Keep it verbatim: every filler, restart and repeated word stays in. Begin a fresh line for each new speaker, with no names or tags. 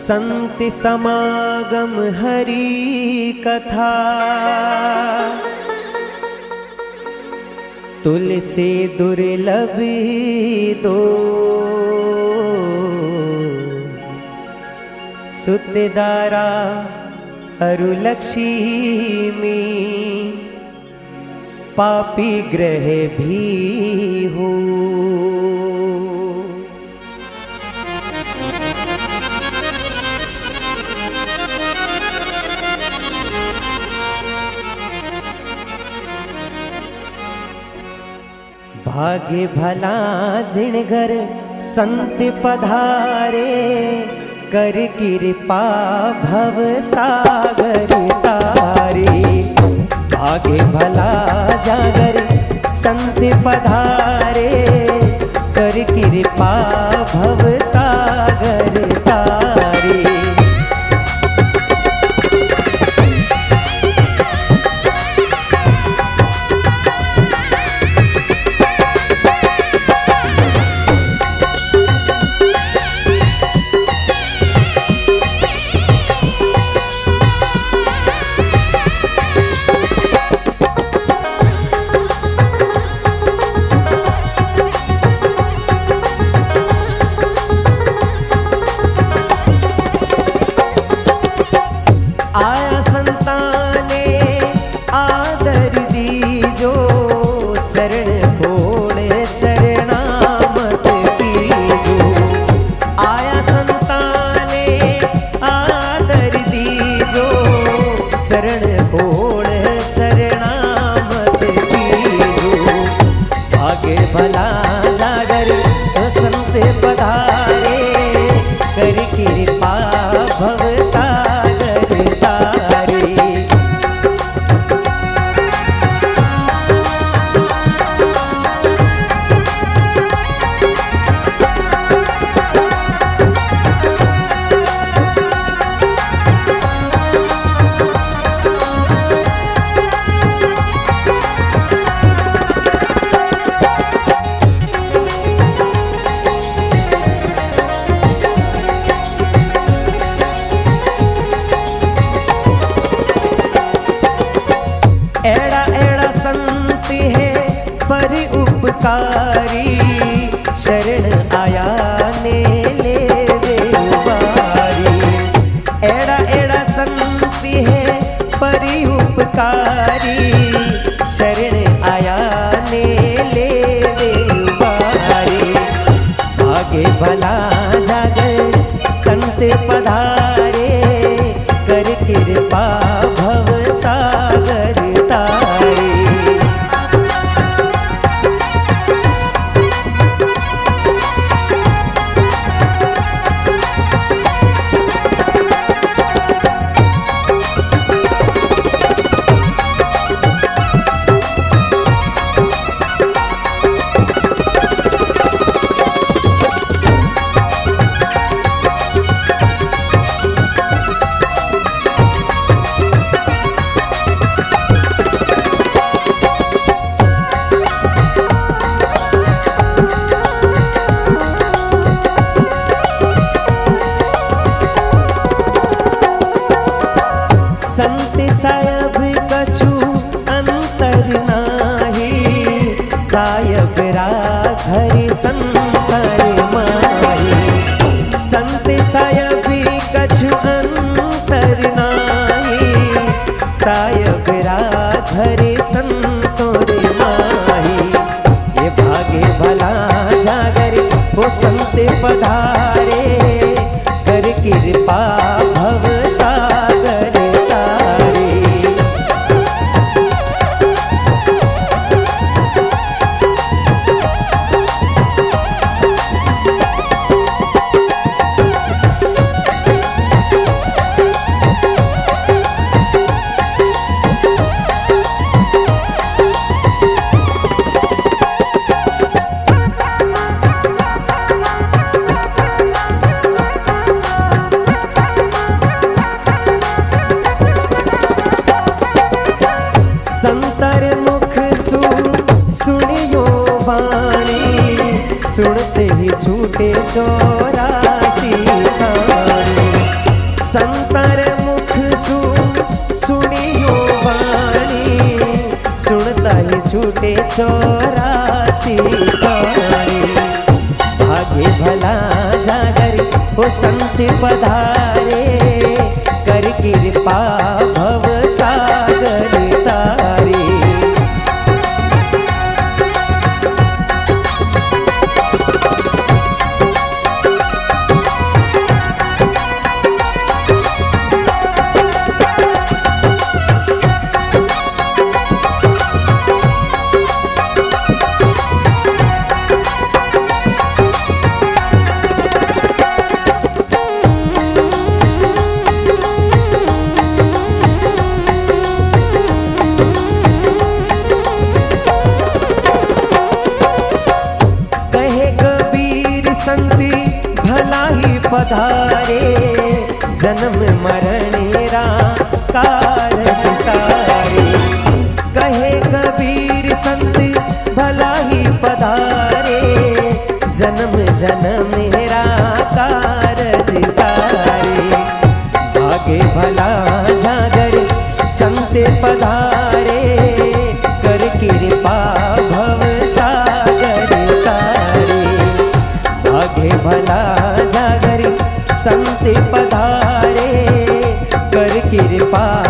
संत समागम हरि कथा, तुलसी दुर्लभ दो, सुतदारा अरु लक्ष्मी, पापी ग्रह भी हो। भाग्य भला जिन घर संत पधारे, कर कृपा भव सागर तारे। भाग्य भला जागर संत पधारे, कर कृपा भव सागर तारे। आया संताने आदर दीजो, चरण भोले चरणामत कीजो। आया संताने आदर दीजो, चरण भोले चरणामत कीजो। भाग्य भला जागर संत पधारे, कर कृपा भव सागर तारे। एड़ा एड़ा संत है पर उपकारी, शरण आया ने लेवे उबारी। एड़ा एड़ा संत है पर उपकारी, शरण आया ने लेवे उबारी। भाग्य भला जागर संत पधारे, कर कृपा भव सागर तारे। संत सायब कछु अंतर नाही, सायब राघर संतर माही। संत सायब कछु अंतर नाही, सायब राघर संतोर माही। ये भाग्य भला जागर वो संत पधारे, कर कृपा भव सागर तारे। सुनते ही छूटे चौरासी कहानी। चौरासी पारे। भागे भला जागर हो संत पधारे, कर कृपा भव सागर तारे। पधारे जन्म मरण कारज सारे। कहे कबीर संत भला ही पधारे, जन्म जन्म मेरा कारज सारे। भागे भला जागर संत पधारे, कर कृपा भव सागर तारे। भागे भला संत पधारे, कर कृपा